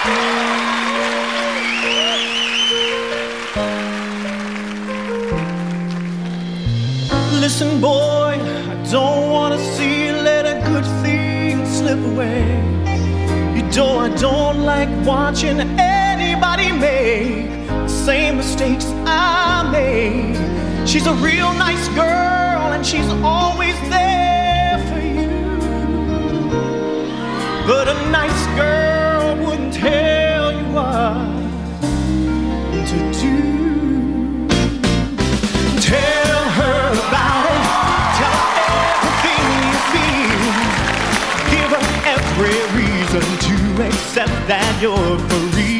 Listen, boy, I don't want to see you let a good thing slip away. You know I don't like watching anybody make the same mistakes I made. She's a real nice girl and she's always there for you. But a nice girl wouldn't tell you what to do. Tell her about it. Tell her everything you feel. Give her every reason to accept that you're for real.